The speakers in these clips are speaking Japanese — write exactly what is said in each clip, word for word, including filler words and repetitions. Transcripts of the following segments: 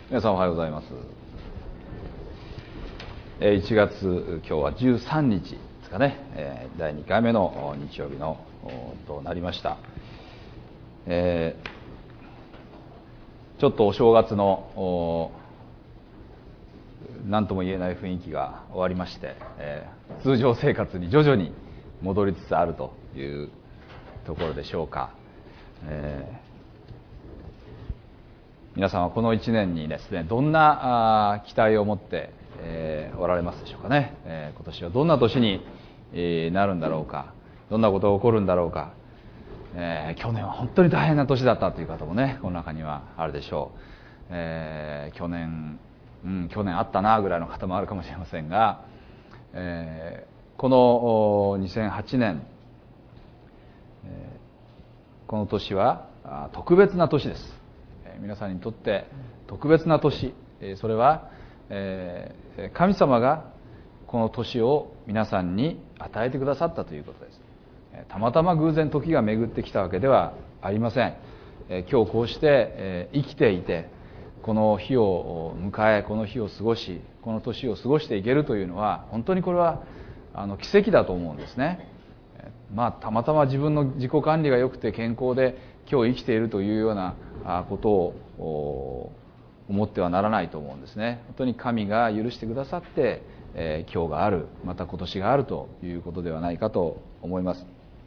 皆さんおはようございます。いちがつ、今日はじゅうさんにちですかね、だいにかいめの日曜日のとなりました。えー、ちょっとお正月の何とも言えない雰囲気が終わりまして、えー、通常生活に徐々に戻りつつあるというところでしょうか。えー皆さんはこのいちねんにですね、どんな期待を持って、えー、おられますでしょうかね。えー、今年はどんな年に、えー、なるんだろうか、どんなことが起こるんだろうか、えー、去年は本当に大変な年だったという方もね、この中にはあるでしょう。えー、去年、うん、去年あったなぐらいの方もあるかもしれませんが、えー、このにせんはちねん、えー、この年は特別な年です。皆さんにとって特別な年、それは神様がこの年を皆さんに与えてくださったということです。たまたま偶然時が巡ってきたわけではありません。今日こうして生きていてこの日を迎え、この日を過ごし、この年を過ごしていけるというのは本当にこれはあの奇跡だと思うんですね。まあたまたま自分の自己管理が良くて健康で今日生きているというようなことを思ってはならないと思うんですね。本当に神が許してくださって、えー、今日がある、また今年があるということではないかと思います。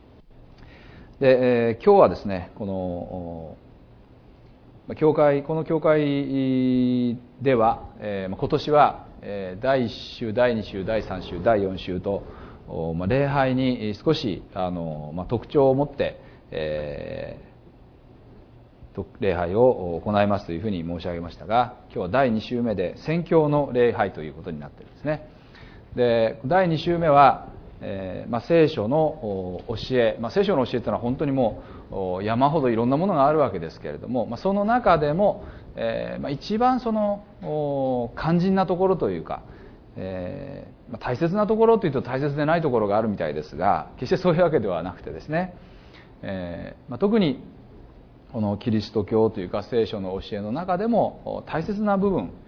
で、えー、今日はですね、この教会この教会では、えー、今年は、えー、だいいっ週、だいに週、だいさん週、だいよん週と、まあ、礼拝に少しあの、まあ、特徴を持って、えー礼拝を行いますというふうに申し上げましたが、今日はだいに週目で宣教の礼拝ということになっているんですね。で、だいに週目は、えーまあ、聖書の教え、まあ、聖書の教えというのは本当にもう山ほどいろんなものがあるわけですけれども、まあ、その中でも、えーまあ、一番その肝心なところというか、えーまあ、大切なところというと大切でないところがあるみたいですが、決してそういうわけではなくてですね、えーまあ、特にこのキリスト教というか聖書の教えの中でも大切な部分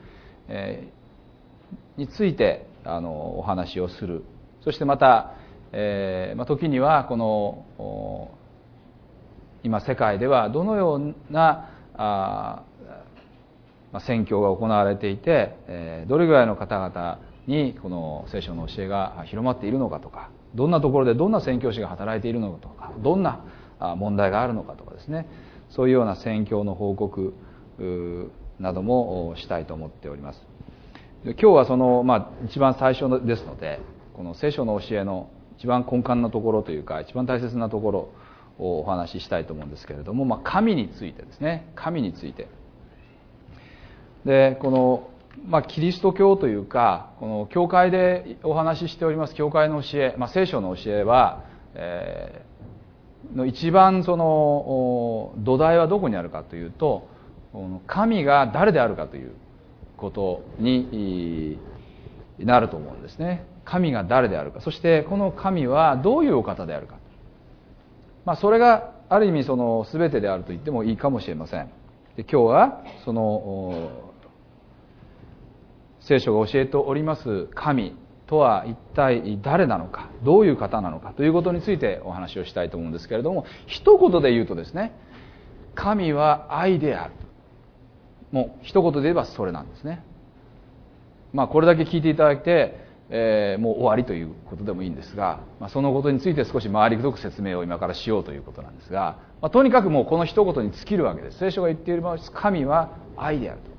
についてあのお話をする。そしてまた、えーまあ、時にはこの今世界ではどのようなあ、まあ、宣教が行われていて、えー、どれぐらいの方々にこの聖書の教えが広まっているのかとか、どんなところでどんな宣教師が働いているのかとか、どんな問題があるのかとかですね、そういうような宣教の報告などもしたいと思っております。今日はその、まあ、一番最初ですので、この聖書の教えの一番根幹のところというか、一番大切なところをお話ししたいと思うんですけれども、まあ、神についてですね、神について。で、この、まあ、キリスト教というか、この教会でお話ししております教会の教え、まあ、聖書の教えは、えーの一番その土台はどこにあるかというと、神が誰であるかということになると思うんですね。神が誰であるか、そしてこの神はどういうお方であるか、まあ、それがある意味その全てであると言ってもいいかもしれません。で、今日はその聖書が教えております神とは一体誰なのか、どういう方なのかということについてお話をしたいと思うんですけれども、一言で言うとですね、神は愛である。もう一言で言えばそれなんですね。まあこれだけ聞いていただいて、えー、もう終わりということでもいいんですが、まあ、そのことについて少し回りくどく説明を今からしようということなんですが、まあ、とにかくもうこの一言に尽きるわけです。聖書が言っている神は愛であると。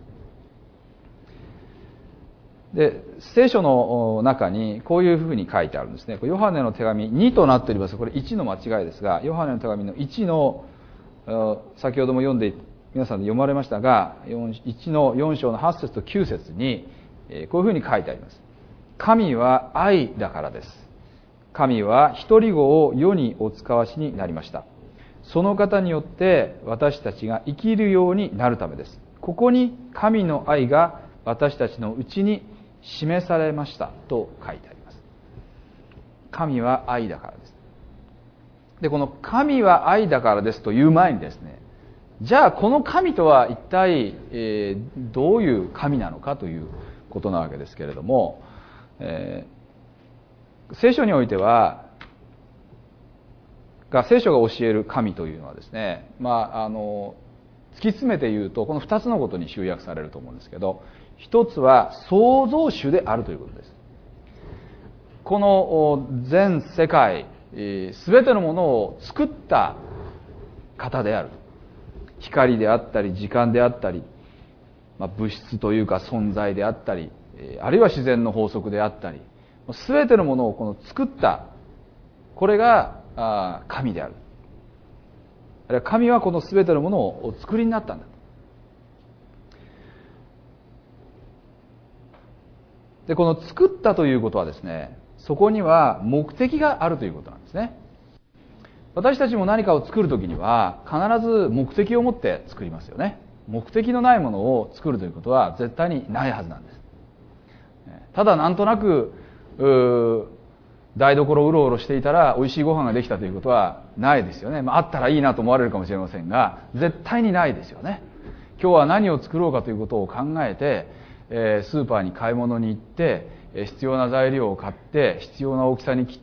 で、聖書の中にこういうふうに書いてあるんですね。ヨハネの手紙にとなっております。これいちの間違いですが、ヨハネの手紙のいちの、先ほども読んで、皆さんで読まれましたが、いちのよん章のはち節ときゅう節に、こういうふうに書いてあります。神は愛だからです。神は一人子を世にお使わしになりました。その方によって私たちが生きるようになるためです。ここに神の愛が私たちのうちに示されましたと書いてあります。神は愛だからです。で、この神は愛だからですという前にですね、 じゃあこの神とは一体、えー、どういう神なのかということなわけですけれども、えー、聖書においてはが聖書が教える神というのはですね、まあ、あの突き詰めて言うとこのふたつのことに集約されると思うんですけど、一つは創造主であるということです。この全世界すべてのものを作った方である。光であったり時間であったり、まあ、物質というか存在であったり、あるいは自然の法則であったり、すべてのものをこの作った、これが神である。あるいは神はこのすべてのものをお作りになったんだ。で、この作ったということはですね、そこには目的があるということなんですね。私たちも何かを作るときには必ず目的を持って作りますよね。目的のないものを作るということは絶対にないはずなんです。ただなんとなく台所をうろうろしていたら美味しいご飯ができたということはないですよね。まあ、あったらいいなと思われるかもしれませんが、絶対にないですよね。今日は何を作ろうかということを考えて、えー、スーパーに買い物に行って、必要な材料を買って、必要な大きさに切って、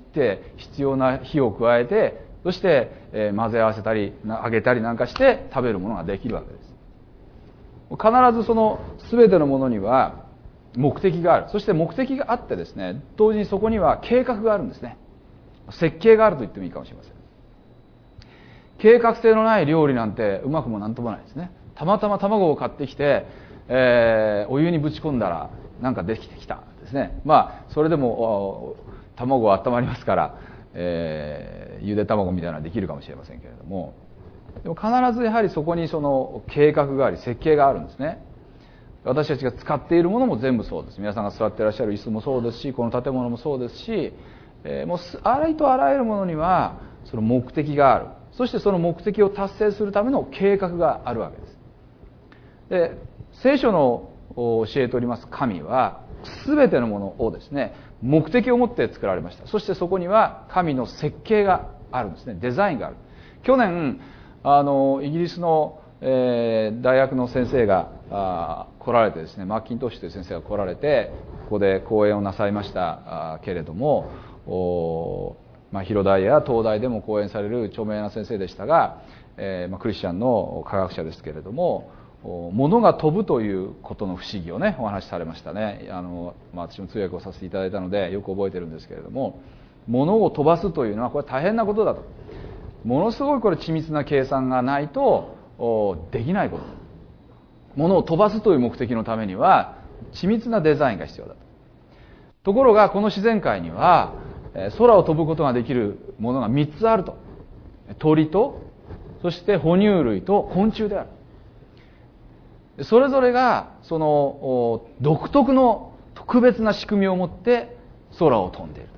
必要な火を加えて、そして、えー、混ぜ合わせたり揚げたりなんかして食べるものができるわけです。必ずその全てのものには目的がある。そして目的があってですね、同時にそこには計画があるんですね。設計があると言ってもいいかもしれません。計画性のない料理なんてうまくもなんともないですね。たまたま卵を買ってきて、えー、お湯にぶち込んだらなんかできてきたですね。まあそれでも卵は温まりますから、えー、ゆで卵みたいなのはできるかもしれませんけれども、でも必ずやはりそこにその計画があり設計があるんですね。私たちが使っているものも全部そうです。皆さんが座っていらっしゃる椅子もそうですし、この建物もそうですし、えー、もうありとあらゆるものにはその目的がある。そしてその目的を達成するための計画があるわけです。で、聖書の教えております神は全てのものをですね、目的を持って作られました。そしてそこには神の設計があるんですね。デザインがある。去年あのイギリスの、えー、大学の先生があ来られてですね、マッキントッシュという先生が来られてここで講演をなさいましたけれども、お、まあ、広大や東大でも講演される著名な先生でしたが、えーまあ、クリスチャンの科学者ですけれども、物が飛ぶということの不思議をねお話しされましたね。あの、まあ、私も通訳をさせていただいたのでよく覚えてるんですけれども、物を飛ばすというのはこれ大変なことだと。ものすごいこれ緻密な計算がないとできないこと。物を飛ばすという目的のためには緻密なデザインが必要だと。ところがこの自然界には空を飛ぶことができるものがみっつあると。鳥と、そして哺乳類と昆虫である。それぞれがその独特の特別な仕組みを持って空を飛んでいる。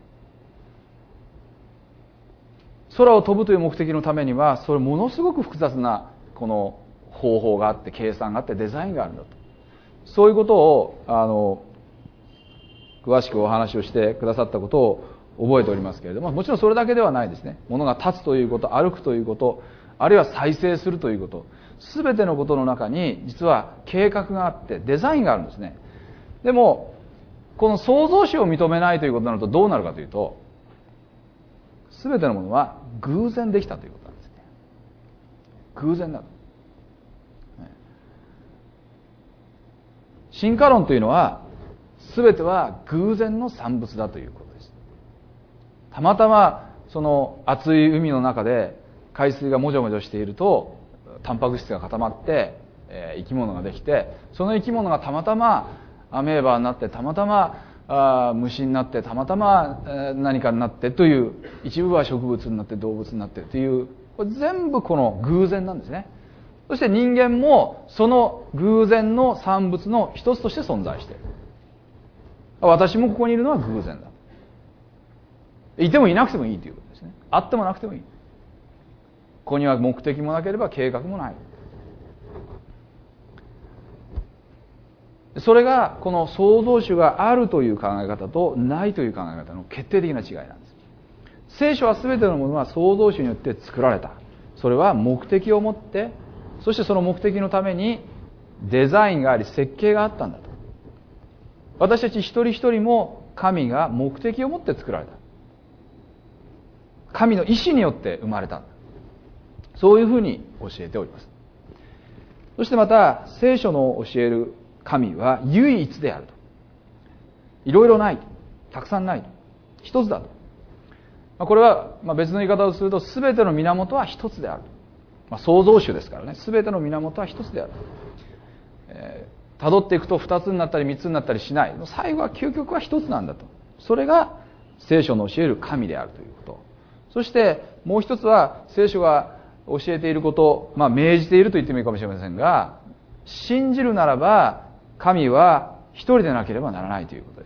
空を飛ぶという目的のためにはそれものすごく複雑なこの方法があって計算があってデザインがあるんだと。そういうことをあの詳しくお話をしてくださったことを覚えておりますけれども、もちろんそれだけではないですね。物が立つということ、歩くということ、あるいは再生するということ、すべてのことの中に実は計画があってデザインがあるんですね。でもこの創造主を認めないということになるとどうなるかというと、すべてのものは偶然できたということなんですね。偶然だと。進化論というのはすべては偶然の産物だということです。たまたまその熱い海の中で海水がもじょもじょしているとタンパク質が固まって、えー、生き物ができて、その生き物がたまたまアメーバになって、たまたまあ虫になって、たまたま、えー、何かになってという、一部は植物になって動物になってという、これ全部この偶然なんですね。そして人間もその偶然の産物の一つとして存在している。私もここにいるのは偶然だ。いてもいなくてもいいということですね。あってもなくてもいい。ここには目的もなければ計画もない。それがこの創造主があるという考え方とないという考え方の決定的な違いなんです。聖書は全てのものは創造主によって作られた。それは目的を持ってそしてその目的のためにデザインがあり設計があったんだと。私たち一人一人も神が目的を持って作られた。神の意志によって生まれたんだ。そういうふうに教えております。そしてまた聖書の教える神は唯一であると。いろいろないと。たくさんないと。一つだと。これは別の言い方をすると、全ての源は一つである。まあ、創造主ですからね。全ての源は一つである。えー、辿っていくと二つになったり三つになったりしない。最後は究極は一つなんだと。それが聖書の教える神であるということ。そしてもう一つは聖書が教えていること、まあ命じていると言ってもいいかもしれませんが、信じるならば神は一人でなければならないということです。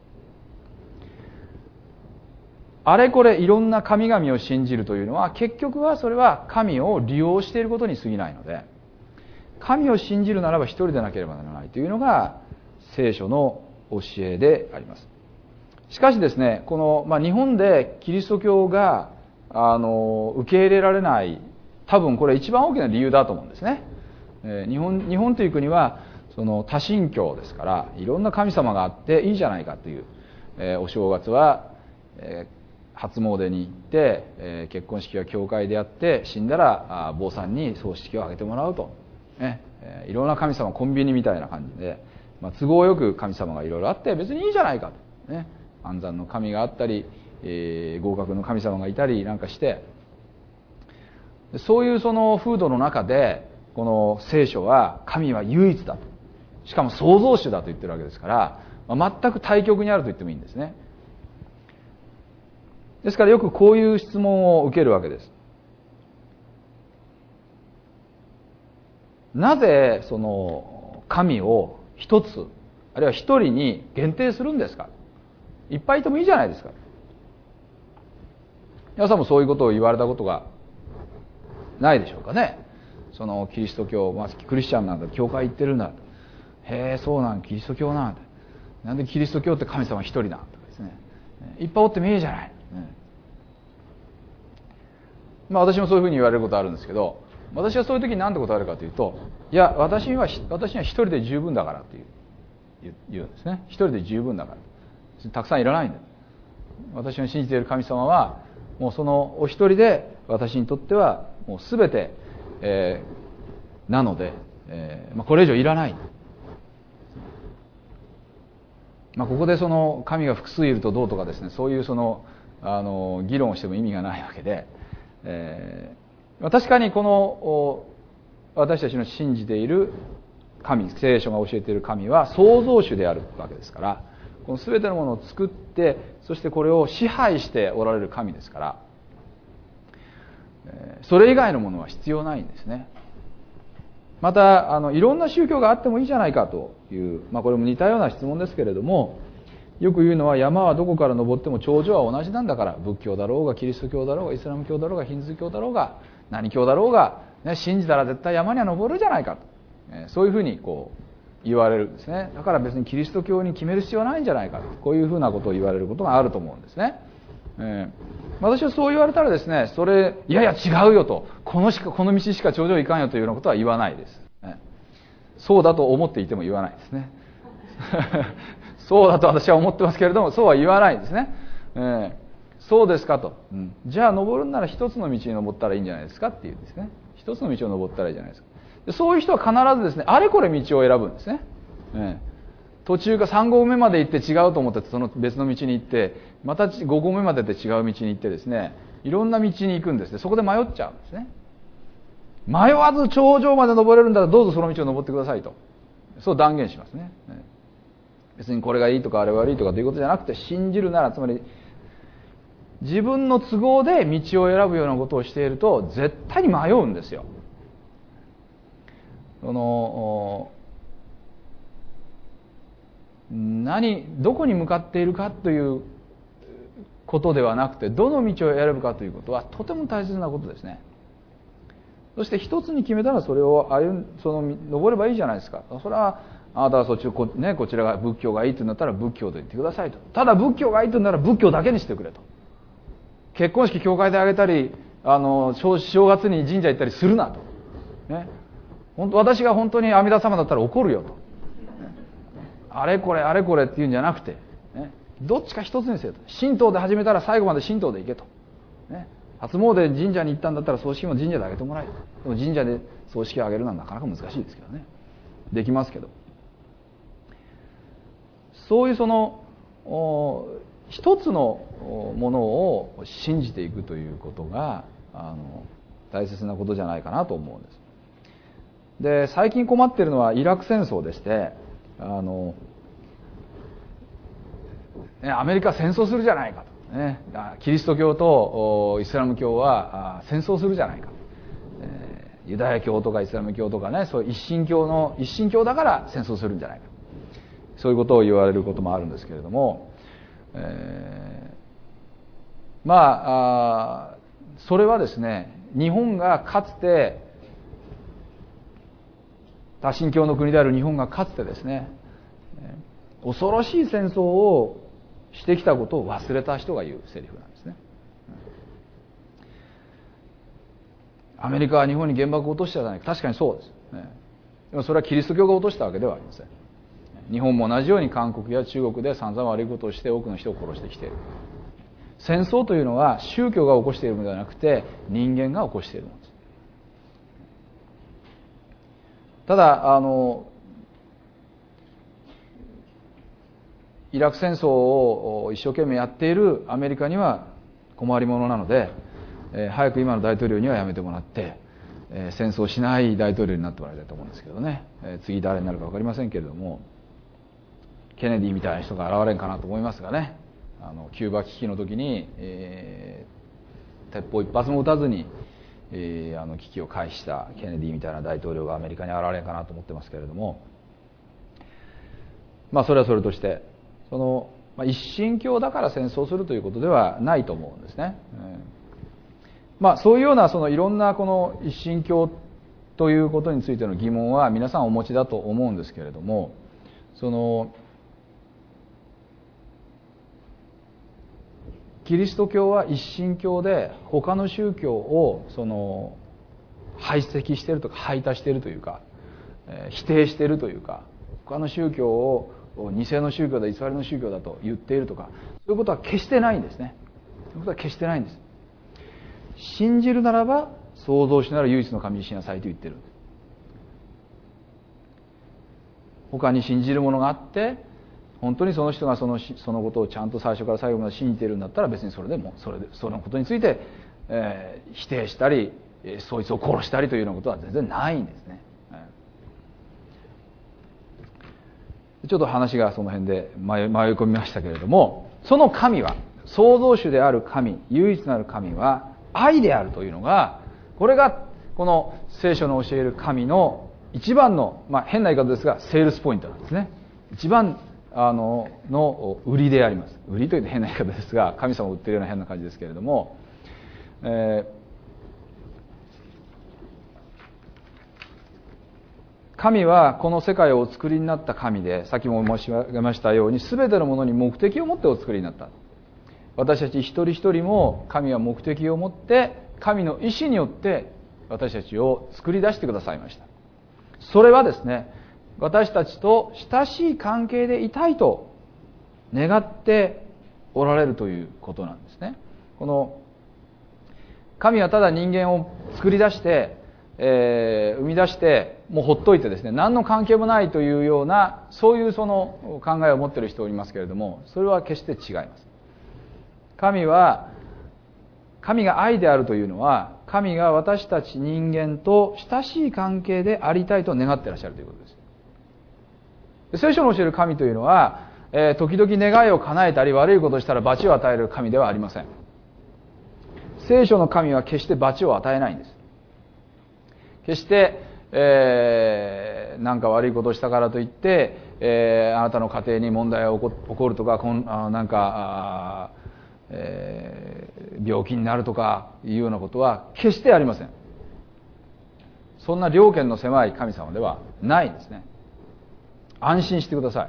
あれこれいろんな神々を信じるというのは、結局はそれは神を利用していることに過ぎないので、神を信じるならば一人でなければならないというのが聖書の教えであります。しかしですね、この、まあ、日本でキリスト教があの受け入れられない、多分これ一番大きな理由だと思うんですね。えー、日本日本という国はその多神教ですから、いろんな神様があっていいじゃないかという、えー、お正月は、えー初詣に行って、えー、結婚式は教会でやって、死んだらあ坊さんに葬式を挙げてもらうと、ねえー、いろんな神様コンビニみたいな感じで、まあ、都合よく神様がいろいろあって別にいいじゃないかと、ね、安産の神があったり、えー、合格の神様がいたりなんかして、そういうその風土の中でこの聖書は神は唯一だと、しかも創造主だと言ってるわけですから、まあ、全く対極にあると言ってもいいんですね。ですからよくこういう質問を受けるわけです。なぜその神を一つあるいは一人に限定するんですか。いっぱいいてもいいじゃないですか。皆さんもそういうことを言われたことがないでしょうかね。そのキリスト教、まあ、クリスチャンなんだ、教会行ってるんだ、へえそうなんキリスト教なんだ、なんでキリスト教って神様一人なんとかですね、いっぱいおってもいいじゃない。まあ、私もそういうふうに言われることあるんですけど、私はそういう時に何て答えるかというと、いや私には私には一人で十分だからという言うんですね。一人で十分だからたくさんいらないんだ。私の信じている神様はもうそのお一人で私にとってはもう全て、えー、なので、えーまあ、これ以上いらない。まあ、ここでその神が複数いるとどうとかですね、そういうそのあの議論をしても意味がないわけで、えー、確かにこの私たちの信じている神、聖書が教えている神は創造主であるわけですから、この全てのものを作って、そしてこれを支配しておられる神ですから、それ以外のものは必要ないんですね。またあのいろんな宗教があってもいいじゃないかという、まあ、これも似たような質問ですけれども、よく言うのは山はどこから登っても頂上は同じなんだから、仏教だろうがキリスト教だろうがイスラム教だろうがヒンズー教だろうが何教だろうが、ね、信じたら絶対山には登るじゃないかと、えー、そういうふうにこう言われるんですね。だから別にキリスト教に決める必要はないんじゃないかと、こういうふうなことを言われることがあると思うんですね。えー、私はそう言われたらですね、それいやいや違うよと、このしかこの道しか頂上行かんよというようなことは言わないです、ね、そうだと思っていても言わないですねそうだと私は思ってますけれども、そうは言わないですね、えー、そうですかと、うん、じゃあ登るんなら一つの道に登ったらいいんじゃないですかっていうんですね。一つの道を登ったらいいじゃないですか。でそういう人は必ずですね、あれこれ道を選ぶんですね、えー、途中かさん合目まで行って違うと思ってその別の道に行って、またご合目までで違う道に行ってですね、いろんな道に行くんですね。そこで迷っちゃうんですね。迷わず頂上まで登れるんだらどうぞその道を登ってくださいと、そう断言しますね。別にこれがいいとかあれが悪いとかということじゃなくて、信じるなら、つまり自分の都合で道を選ぶようなことをしていると絶対に迷うんですよ。その何どこに向かっているかということではなくて、どの道を選ぶかということはとても大切なことですね。そして一つに決めたらそれを歩んその登ればいいじゃないですか。それはあなたはそっちこ、ね、こちらが仏教がいいとなったら仏教と言ってくださいと。ただ仏教がいいとなら仏教だけにしてくれと。結婚式教会であげたり、あの 正, 正月に神社行ったりするなと、ね、 本当私が本当に阿弥陀様だったら怒るよと、あれこれあれこれっていうんじゃなくて、ね、どっちか一つにせよと。神道で始めたら最後まで神道で行けと、ね、初詣神社に行ったんだったら葬式も神社であげてもらえる。でも神社で葬式をあげるのはなかなか難しいですけどね。できますけど、そういうその一つのものを信じていくということがあの大切なことじゃないかなと思うんです。で、最近困っているのはイラク戦争でして、あの、ね、アメリカは戦争するじゃないかと、ね、キリスト教とイスラム教は戦争するじゃないか、えー、ユダヤ教とかイスラム教とかね、そういう一神教の一神教だから戦争するんじゃないか、そういうことを言われることもあるんですけれども、えー、まあ、あそれはですね、日本がかつて多神教の国である日本がかつてですね、恐ろしい戦争をしてきたことを忘れた人が言うセリフなんですね。アメリカは日本に原爆を落としたじゃないか。確かにそうです、ね、でもそれはキリスト教が落としたわけではありません。日本も同じように韓国や中国で散々悪いことをして多くの人を殺してきている。戦争というのは宗教が起こしているのではなくて人間が起こしているものです。ただあのイラク戦争を一生懸命やっているアメリカには困りものなので、えー、早く今の大統領にはやめてもらって、えー、戦争しない大統領になってもらいたいと思うんですけどね、えー、次誰になるか分かりませんけれども、ケネディみたいな人が現れるかなと思いますがね、あのキューバ危機の時に、えー、鉄砲一発も撃たずに、えー、あの危機を回避したケネディみたいな大統領がアメリカに現れるかなと思ってますけれども、まあそれはそれとしてその、まあ、一神教だから戦争するということではないと思うんですね、えーまあ、そういうようなそのいろんなこの一神教ということについての疑問は皆さんお持ちだと思うんですけれども、そのキリスト教は一神教で他の宗教をその排斥しているとか排他しているというか、えー、否定しているというか、他の宗教を偽の宗教だ、偽りの宗教だと言っているとか、そういうことは決してないんですね。そういうことは決してないんです。信じるならば創造主なら唯一の神にしなさいと言ってる。他に信じるものがあって本当にその人がそのそのことをちゃんと最初から最後まで信じているんだったら、別にそれでもそれでそのことについて、えー、否定したりそいつを殺したりというようなことは全然ないんですね。ちょっと話がその辺で迷い込みましたけれども、その神は、創造主である神、唯一なる神は愛であるというのが、これがこの聖書の教える神の一番の、まあ、変な言い方ですがセールスポイントなんですね。一番あのの売りであります。売りというと変な言い方ですが、神様を売っているような変な感じですけれども、えー神はこの世界をお作りになった神で、さっきも申し上げましたように全てのものに目的を持ってお作りになった。私たち一人一人も神は目的を持って神の意志によって私たちを作り出してくださいました。それはですね、私たちと親しい関係でいたいと願っておられるということなんですね。この神はただ人間を作り出してえー、生み出してもうほっといてですね、何の関係もないというような、そういうその考えを持っている人おりますけれども、それは決して違います。神は神が愛であるというのは、神が私たち人間と親しい関係でありたいと願っていらっしゃるということです。聖書の教える神というのは、えー、時々願いを叶えたり悪いことをしたら罰を与える神ではありません。聖書の神は決して罰を与えないんです。決して、えー、なんか悪いことをしたからといって、えー、あなたの家庭に問題が起こ、起こるとか、こんあなんか、えー、病気になるとかいうようなことは決してありません。そんな量刑の狭い神様ではないんですね。安心してくださ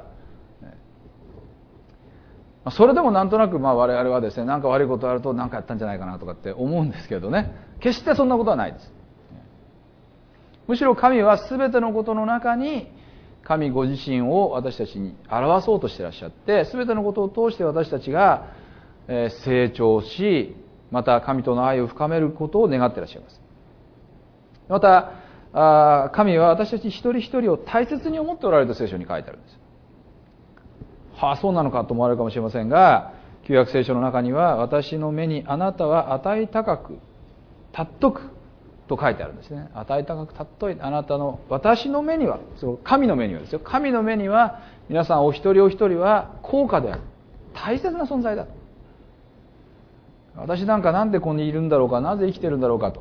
い。それでもなんとなくまあ我々はですね、なんか悪いことあると何かやったんじゃないかなとかって思うんですけどね、決してそんなことはないです。 むしろ神は全てのことの中に神ご自身を私たちに表そうとしていらっしゃって、全てのことを通して私たちが成長し、また神との愛を深めることを願っていらっしゃいます。また神は私たち一人一人を大切に思っておられると聖書に書いてあるんです。はあ、そうなのかと思われるかもしれませんが、旧約聖書の中には、私の目にあなたは値高く尊くと書いてあるんですね。値高く尊いあなたの、私の目には、その神の目にはですよ、神の目には皆さんお一人お一人は高価である、大切な存在だと。私なんかなんでここにいるんだろうか、なぜ生きてるんだろうかと、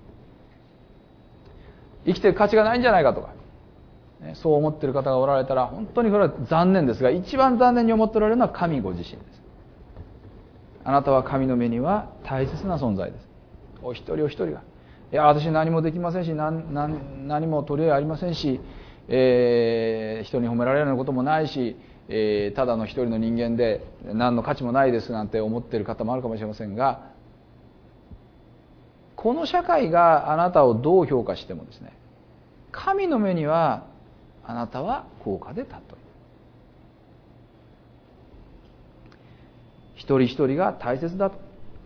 生きてる価値がないんじゃないかとか、そう思っている方がおられたら本当にこれは残念ですが、一番残念に思っておられるのは神ご自身です。あなたは神の目には大切な存在です。お一人お一人が、いや私何もできませんし、 何, 何, 何も取り柄ありませんし、えー、人に褒められるようなこともないし、えー、ただの一人の人間で何の価値もないですなんて思っている方もあるかもしれませんが、この社会があなたをどう評価してもですね、神の目にはあなたは高価で尊い。一人一人が大切だと。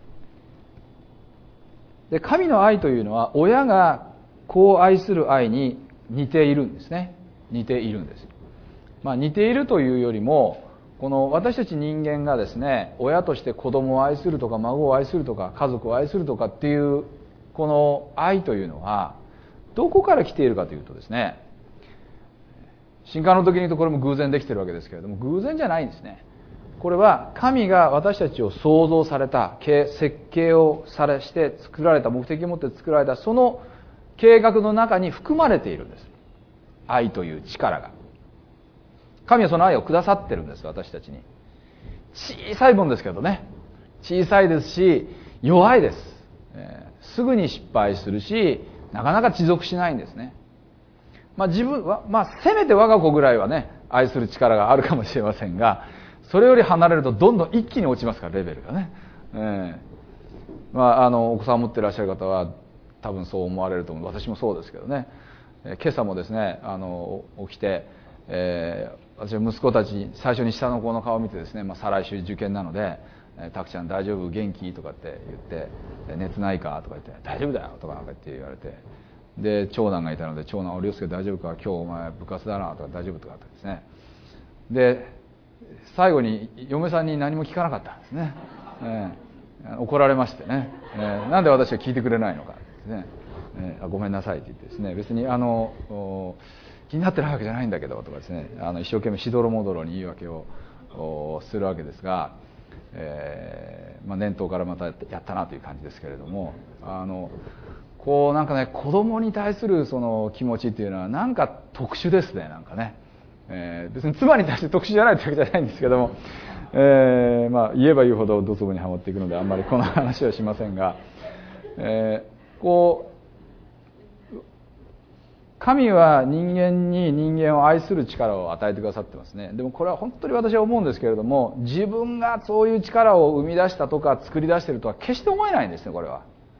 で、神の愛というのは親が子を愛する愛に似ているんですね。似ているんです。まあ似ているというよりも、この私たち人間がですね、親として子供を愛するとか孫を愛するとか家族を愛するとかっていうこの愛というのはどこから来ているかというとですね、新刊の時に言うとこれも偶然できているわけですけれども、偶然じゃないんですね。これは神が私たちを創造された、設計をされして作られた、目的を持って作られたその計画の中に含まれているんです。愛という力が。神はその愛をくださってるんです、私たちに。小さいもんですけどね、小さいですし弱いです、えー、すぐに失敗するし、なかなか持続しないんですね。まあ自分は、まあせめて我が子ぐらいはね、愛する力があるかもしれませんが、それより離れるとどんどん一気に落ちますから、レベルがね。えー、まああのお子さんを持っていらっしゃる方は多分そう思われると思う。私もそうですけどね。えー、今朝もですね、あの起きて、えー、私は息子たちに最初に下の子の顔を見てですね、まあ再来週受験なので、えー、たくちゃん大丈夫、元気とかって言って、熱ないかとか言って、大丈夫だよとかって言われて。で長男がいたので、長男、おりょうすけ大丈夫か、今日お前部活だなとか、大丈夫とかってですね。で最後に嫁さんに何も聞かなかったんですね。えー、怒られましてね、えー、なんで私は聞いてくれないのかですね、えー、ごめんなさいって言ってですね、別にあの気になってないわけじゃないんだけどとかですね、あの一生懸命しどろもどろに言い訳をするわけですが、えーまあ、年頭からまたやったなという感じですけれども、あのこうなんかね、子供に対するその気持ちっていうのはなんか特殊ですね。なんかね、えー、別に妻に対して特殊じゃないというわけじゃないんですけども、えーまあ、言えば言うほどドツボにはまっていくのであんまりこの話はしませんが、えー、こう神は人間に人間を愛する力を与えてくださってますね。でもこれは本当に私は思うんですけれども、自分がそういう力を生み出したとか作り出しているとは決して思えないんですね。これは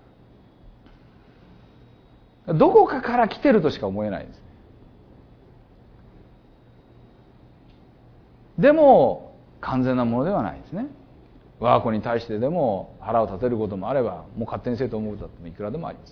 どこかから来てるとしか思えないんです。でも完全なものではないですね。我が子に対してでも腹を立てることもあれば、もう勝手にせえと思うことだっていくらでもあります。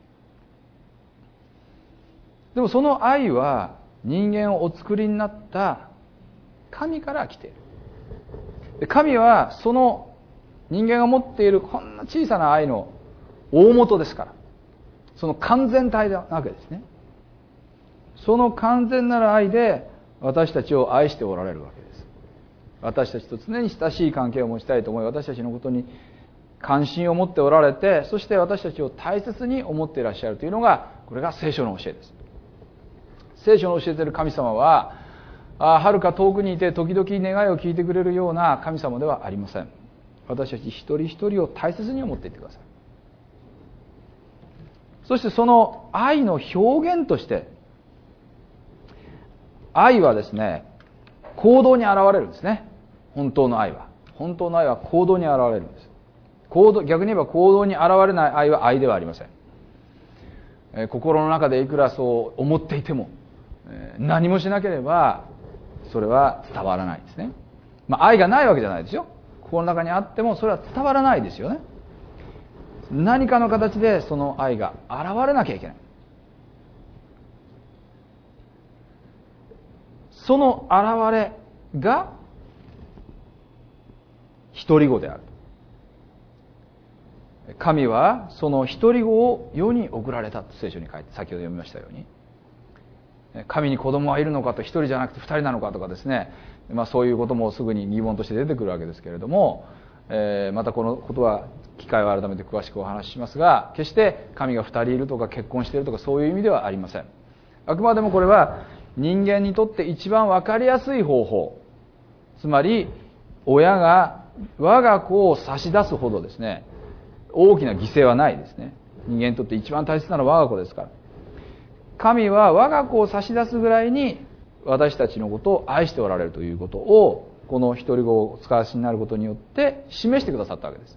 でもその愛は人間をお作りになった神から来ている。で神はその人間が持っているこんな小さな愛の大元ですから、その完全体なわけですね。その完全なる愛で私たちを愛しておられるわけです。私たちと常に親しい関係を持ちたいと思い、私たちのことに関心を持っておられて、そして私たちを大切に思っていらっしゃるというのが、これが聖書の教えです。聖書の教えている神様は、はるか遠くにいて時々願いを聞いてくれるような神様ではありません。私たち一人一人を大切に思っていってください。そしてその愛の表現として、愛はですね、行動に現れるんですね。本当の愛は。本当の愛は行動に現れるんです。行動、逆に言えば行動に現れない愛は愛ではありません。 心の中でいくらそう思っていても何もしなければそれは伝わらないですね。まあ愛がないわけじゃないですよ。心の中にあってもそれは伝わらないですよね。何かの形でその愛が現れなきゃいけない。その現れが独り子である。神はその独り子を世に送られたと聖書に書いて、先ほど読みましたように、神に子供はいるのかと、一人じゃなくて二人なのかとかですね、まあ、そういうこともすぐに疑問として出てくるわけですけれども、えー、またこのことは機会を改めて詳しくお話ししますが、決して神が二人いるとか結婚しているとかそういう意味ではありません。あくまでもこれは人間にとって一番わかりやすい方法、つまり親が我が子を差し出すほどですね、大きな犠牲はないですね。人間にとって一番大切なのは我が子ですから。神は我が子を差し出すぐらいに私たちのことを愛しておられるということを、この独り子を使わしになることによって示してくださったわけです。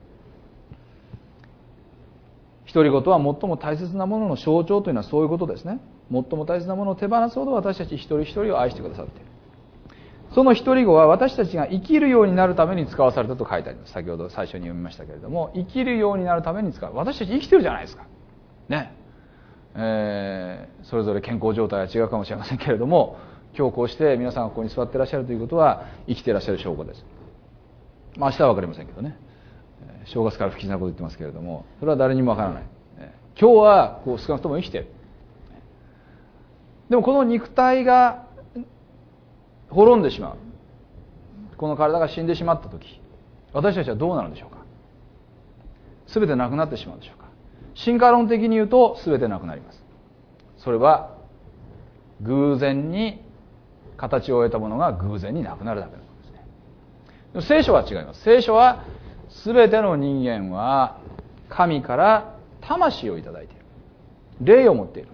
独り子とは最も大切なものの象徴というのはそういうことですね。最も大切なものを手放すほど私たち一人一人を愛してくださっている。その独り子は私たちが生きるようになるために使わされたと書いてあります。先ほど最初に読みましたけれども、生きるようになるために使う。私たち生きてるじゃないですか。ね。えー、それぞれ健康状態は違うかもしれませんけれども、今日こうして皆さんがここに座っていらっしゃるということは生きていらっしゃる証拠です。まあ明日は分かりませんけどね。正月から不吉なこと言ってますけれども、それは誰にも分からない。今日はこう少なくとも生きている。でもこの肉体が滅んでしまう、この体が死んでしまったとき、私たちはどうなるんでしょうか。全てなくなってしまうでしょうか。進化論的に言うと全てなくなります。それは偶然に形を得たものが偶然になくなるだけのことですね。でも聖書は違います。聖書は全ての人間は神から魂をいただいている、霊を持っている。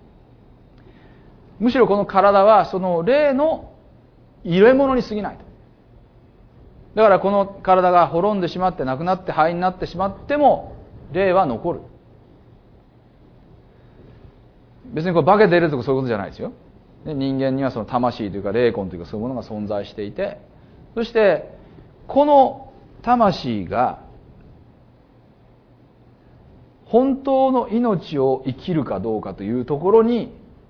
むしろこの体はその霊の入れ物に過ぎないと。だからこの体が滅んでしまってなくなって灰になってしまっても霊は残る。別にこれ化けているとかそういうことじゃないですよ。人間にはその魂というか霊魂というかそういうものが存在していて、そしてこの魂が本当の命を生きるかどうかというところに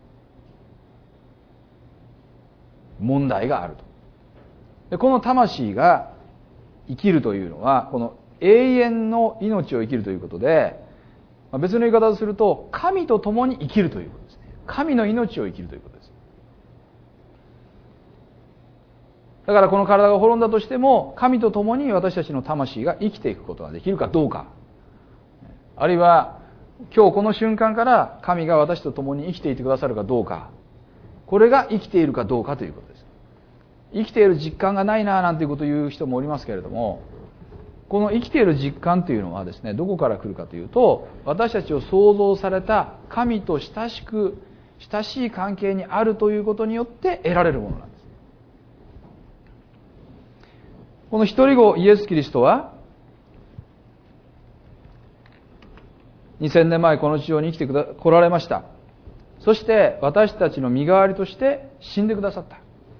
問題があると。でこの魂が生きるというのは、この永遠の命を生きるということで、別の言い方をすると神と共に生きるということですね。神の命を生きるということです。だからこの体が滅んだとしても、神と共に私たちの魂が生きていくことができるかどうか、あるいは今日この瞬間から神が私と共に生きていてくださるかどうか、これが生きているかどうかということです。生きている実感がないななんていうことを言う人もおりますけれども、この生きている実感というのはですね、どこから来るかというと、私たちを創造された神と親しく親しい関係にあるということによって得られるものなんです。この一人子イエス・キリストはにせんねんまえこの地上に生きてこられました。そして私たちの身代わりとして死んでくださった。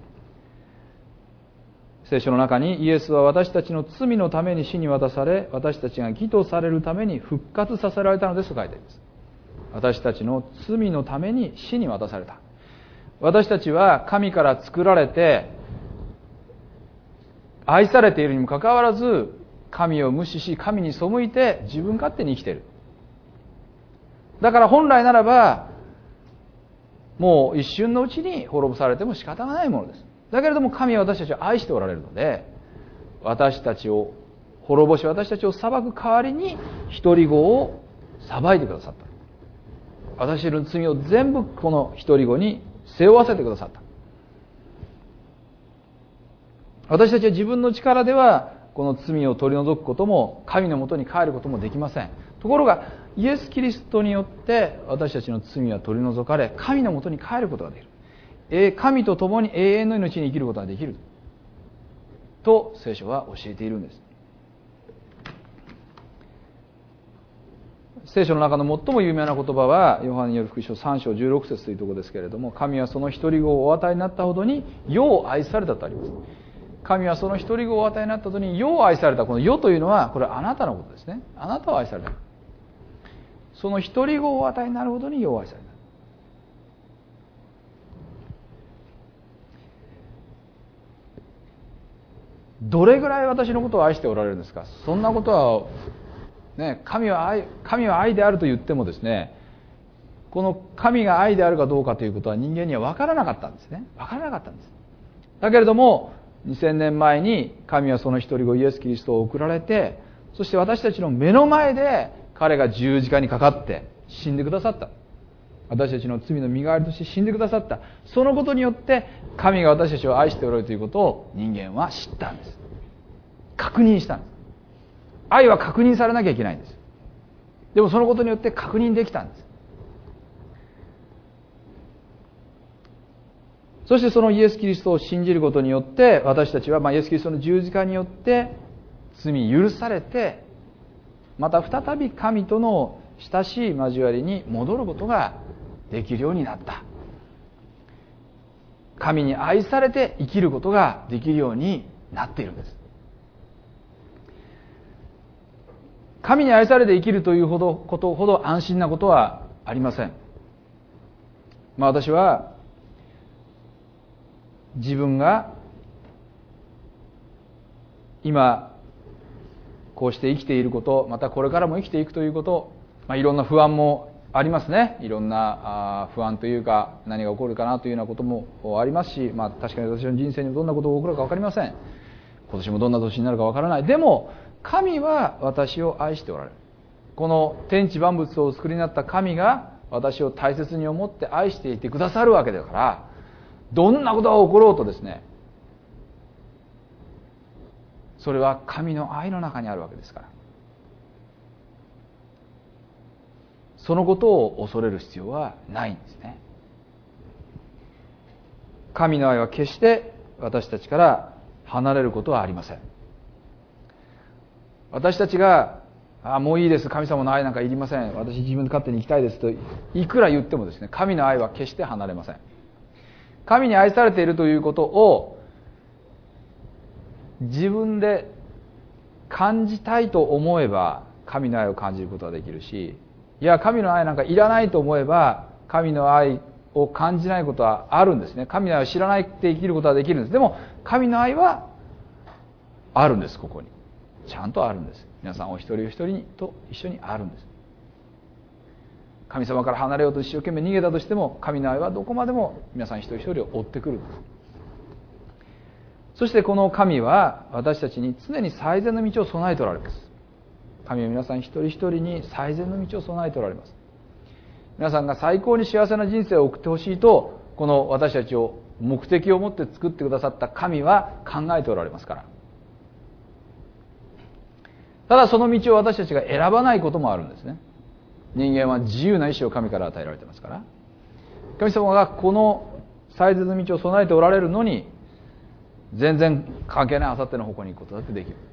聖書の中にイエスは私たちの罪のために死に渡され、私たちが義とされるために復活させられたのですと書いてあります。私たちの罪のために死に渡された。私たちは神から作られて愛されているにもかかわらず、神を無視し神に背いて自分勝手に生きている。だから本来ならばもう一瞬のうちに滅ぼされても仕方がないものです。だけれども神は私たちを愛しておられるので、私たちを滅ぼし私たちを裁く代わりに一人子を裁いてくださった。私たちの罪を全部この一人子に背負わせてくださった。私たちは自分の力ではこの罪を取り除くことも神のもとに帰ることもできません。ところがイエス・キリストによって私たちの罪は取り除かれ、神のもとに帰ることができる。神と共に永遠の命に生きることができると聖書は教えているんです。 聖書の中の最も有名な言葉はヨハネによる福音書さん章じゅうろく節というところですけれども、神はその一人子をお与えになったほどに世を愛されたとあります。神はその一人子をお与えになったほどに世を愛された。この世というのはこれはあなたのことですね。あなたを愛された。その一人子をお与えになるほどに世を愛された。どれぐらい私のことを愛しておられるんですか。そんなことはね、神は愛、神は愛であると言ってもですね、この神が愛であるかどうかということは人間には分からなかったんですね。分からなかったんです。だけれどもにせんねんまえに神はその一人子イエス・キリストを送られて、そして私たちの目の前で彼が十字架にかかって死んでくださった。私たちの罪の身代わりとして死んでくださった。そのことによって神が私たちを愛しておられるということを人間は知ったんです。確認したんです。愛は確認されなきゃいけないんです。でもそのことによって確認できたんです。そしてそのイエス・キリストを信じることによって私たちは、まあ、イエス・キリストの十字架によって罪許されて、また再び神との親しい交わりに戻ることができるようになった。神に愛されて生きることができるようになっているんです。神に愛されて生きるというほどことほど安心なことはありません。まあ私は自分が今こうして生きていること、またこれからも生きていくということ、まあ、いろんな不安もありますね。いろんな不安というか何が起こるかなというようなこともありますし、まあ、確かに私の人生にどんなことが起こるか分かりません。今年もどんな年になるか分からない。でも神は私を愛しておられる。この天地万物をお作りになった神が私を大切に思って愛していてくださるわけだから、どんなことが起ころうとですね、それは神の愛の中にあるわけですから、そのことを恐れる必要はないんですね。神の愛は決して私たちから離れることはありません。私たちがあもういいです、神様の愛なんかいりません、私自分で勝手に生きたいですといくら言ってもですね、神の愛は決して離れません。神に愛されているということを自分で感じたいと思えば神の愛を感じることができるし、いや神の愛なんかいらないと思えば神の愛を感じないことはあるんですね。神の愛を知らないって生きることはできるんです。でも神の愛はあるんです。ここにちゃんとあるんです。皆さんお一人お一人と一緒にあるんです。神様から離れようと一生懸命逃げたとしても、神の愛はどこまでも皆さん一人一人を追ってくるんです。そしてこの神は私たちに常に最善の道を備えておられます。神は皆さん一人一人に最善の道を備えておられます。皆さんが最高に幸せな人生を送ってほしいと、この私たちを目的を持って作ってくださった神は考えておられますから。ただその道を私たちが選ばないこともあるんですね。人間は自由な意志を神から与えられていますから、神様がこの最善の道を備えておられるのに、全然関係ないあさっての方向に行くことだってできる。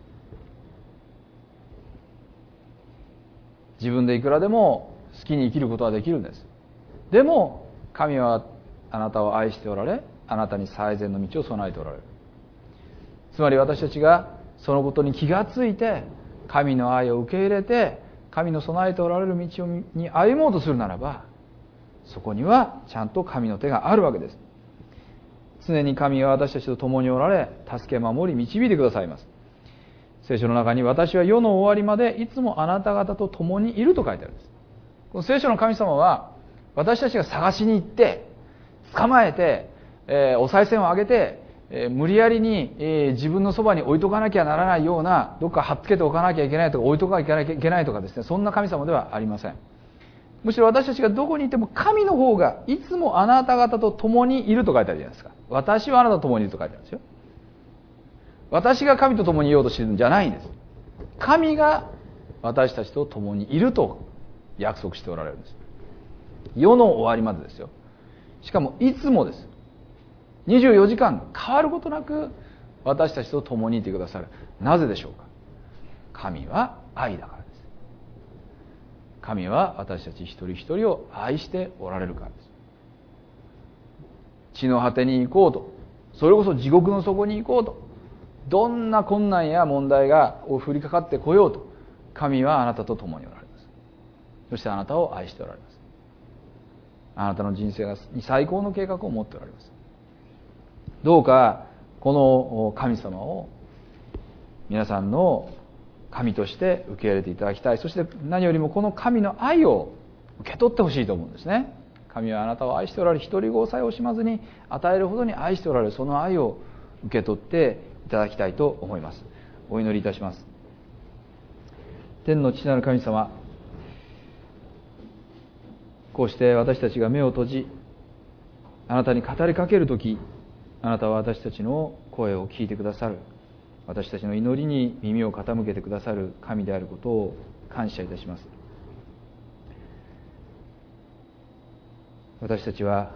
自分でいくらでも好きに生きることはできるんです。でも神はあなたを愛しておられ、あなたに最善の道を備えておられる。つまり私たちがそのことに気がついて、神の愛を受け入れて、神の備えておられる道に歩もうとするならば、そこにはちゃんと神の手があるわけです。常に神は私たちと共におられ、助け守り導いてくださいます。聖書の中に、私は世の終わりまでいつもあなた方と共にいると書いてあるんです。この聖書の神様は私たちが探しに行って捕まえて、えー、お賽銭をあげて、えー、無理やりに、えー、自分のそばに置いとかなきゃならないような、どっか貼っつけておかなきゃいけないとか置いとかなきゃいけないとかですね、そんな神様ではありません。むしろ私たちがどこにいても神の方がいつもあなた方と共にいると書いてあるじゃないですか。私はあなたと共にいると書いてあるんですよ。私が神と共にいようとしているんじゃないんです。神が私たちと共にいると約束しておられるんです。世の終わりまでですよ。しかもいつもです。にじゅうよじかん変わることなく私たちと共にいてくださる。なぜでしょうか。神は愛だからです。 神は私たち一人一人を愛しておられるからです。地の果てに行こうと、それこそ地獄の底に行こうと、どんな困難や問題が降りかかってこようと、神はあなたと共におられます。そしてあなたを愛しておられます。あなたの人生に最高の計画を持っておられます。どうかこの神様を皆さんの神として受け入れていただきたい。そして何よりもこの神の愛を受け取ってほしいと思うんですね。神はあなたを愛しておられ、独り子をさえ惜しまずに与えるほどに愛しておられる、その愛を受け取っていただきたいと思います。お祈りいたします。天の父なる神様、こうして私たちが目を閉じ、あなたに語りかけるとき、あなたは私たちの声を聞いてくださる、私たちの祈りに耳を傾けてくださる神であることを感謝いたします。私たちは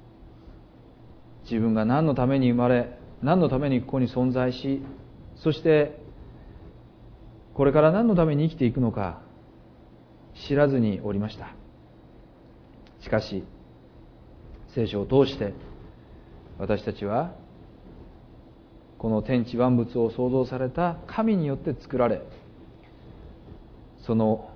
自分が何のために生まれ、何のためにここに存在し、そしてこれから何のために生きていくのか知らずにおりました。しかし聖書を通して私たちはこの天地万物を創造された神によって作られ、その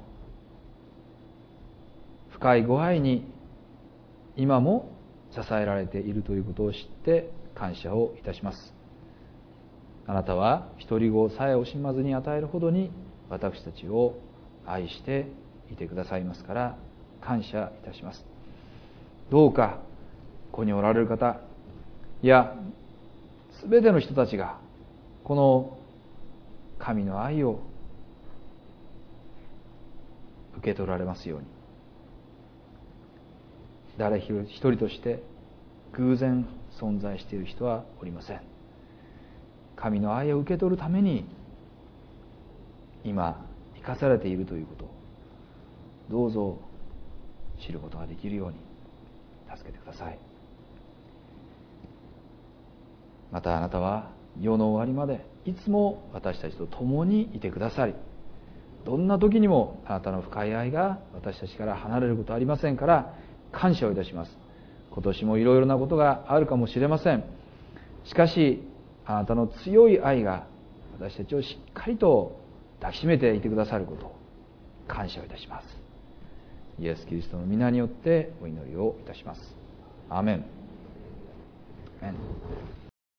深いご愛に今も支えられているということを知って感謝をいたします。あなたは独り子さえ惜しまずに与えるほどに私たちを愛していてくださいますから感謝いたします。どうかここにおられる方、いやすべての人たちがこの神の愛を受け取られますように、誰一人として偶然存在している人はおりません。神の愛を受け取るために今生かされているということをどうぞ知ることができるように助けてください。またあなたは世の終わりまでいつも私たちと共にいてくださり、どんな時にもあなたの深い愛が私たちから離れることはありませんから感謝をいたします。今年もいろいろなことがあるかもしれません。しかしあなたの強い愛が私たちをしっかりと抱きしめていてくださることを感謝をいたします。イエス・キリストの皆によってお祈りをいたします。アーメン。アーメン。